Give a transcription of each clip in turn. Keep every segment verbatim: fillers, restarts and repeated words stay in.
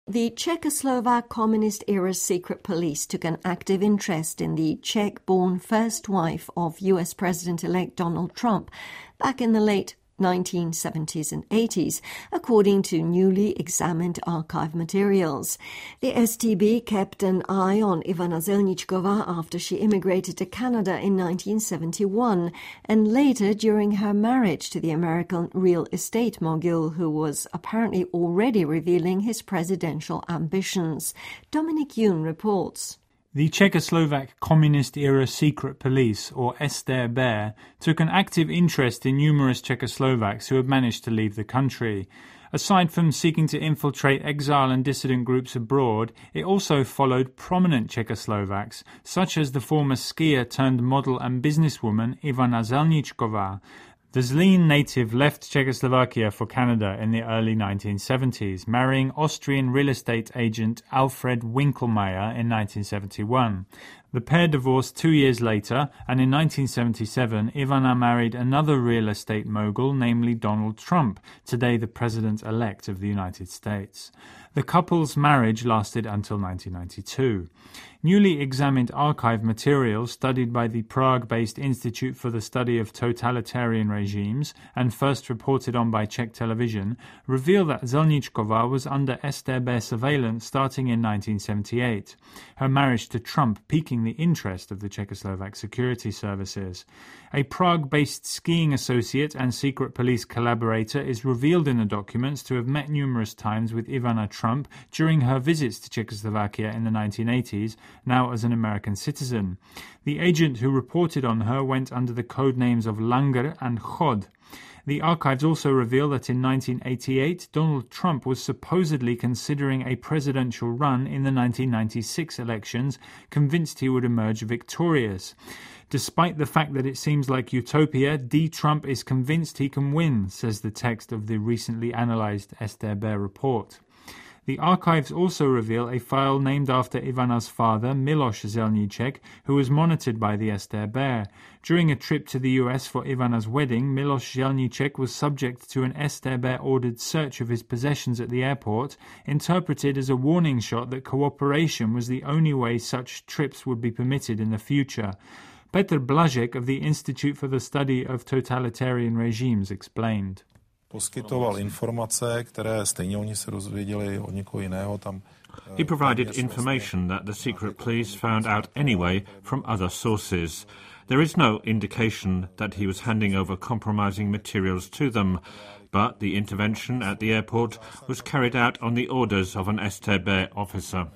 The Czechoslovak Communist-era secret police took an active interest in the Czech-born first wife of U S President-elect Donald Trump back in the late nineteen seventies and eighties, according to newly examined archive materials. The S T B kept an eye on Ivana Zelničková after she immigrated to Canada in nineteen seventy-one and later during her marriage to the American real estate mogul who was apparently already revealing his presidential ambitions. Dominic Yoon reports. The Czechoslovak Communist-era secret police, or S D R B, took an active interest in numerous Czechoslovaks who had managed to leave the country. Aside from seeking to infiltrate exile and dissident groups abroad, it also followed prominent Czechoslovaks, such as the former skier turned model and businesswoman Ivana Zelničková. The Zlín native left Czechoslovakia for Canada in the early nineteen seventies, marrying Austrian real estate agent Alfred Winkelmeyer in nineteen seventy-one. The pair divorced two years later, and in nineteen seventy-seven, Ivana married another real estate mogul, namely Donald Trump, today the President-elect of the United States. The couple's marriage lasted until nineteen ninety-two. Newly examined archive materials studied by the Prague-based Institute for the Study of Totalitarian Regimes and first reported on by Czech television reveal that Zelničková was under S D R B surveillance starting in nineteen seventy-eight, her marriage to Trump piquing the interest of the Czechoslovak security services. A Prague-based skiing associate and secret police collaborator is revealed in the documents to have met numerous times with Ivana Trump during her visits to Czechoslovakia in the nineteen eighties, now as an American citizen. The agent who reported on her went under the code names of Langer and Chod. The archives also reveal that in nineteen eighty-eight, Donald Trump was supposedly considering a presidential run in the nineteen ninety-six elections, convinced he would emerge victorious. Despite the fact that it seems like utopia, D. Trump is convinced he can win, says the text of the recently analysed S D R B report. The archives also reveal a file named after Ivana's father, Miloš Zelníček, who was monitored by the S D R B. During a trip to the U S for Ivana's wedding, Miloš Zelníček was subject to an S D R B-ordered search of his possessions at the airport, interpreted as a warning shot that cooperation was the only way such trips would be permitted in the future. Petr Blažek of the Institute for the Study of Totalitarian Regimes explained. Poskytoval informace, které stejně oni se dozvěděli od někoho jiného tam. He provided information that the secret police found out anyway from other sources. There is no indication that he was handing over compromising materials to them, but the intervention at the airport was carried out on the orders of an S D R B officer.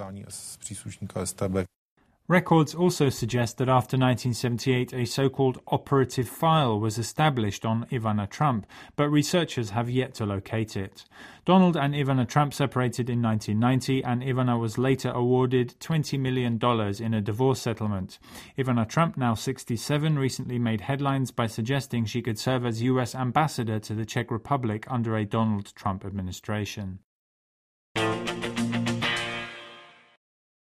Records also suggest that after nineteen seventy-eight a so-called operative file was established on Ivana Trump, but researchers have yet to locate it. Donald and Ivana Trump separated in nineteen ninety, and Ivana was later awarded twenty million dollars in a divorce settlement. Ivana Trump, now sixty-seven, recently made headlines by suggesting she could serve as U S ambassador to the Czech Republic under a Donald Trump administration.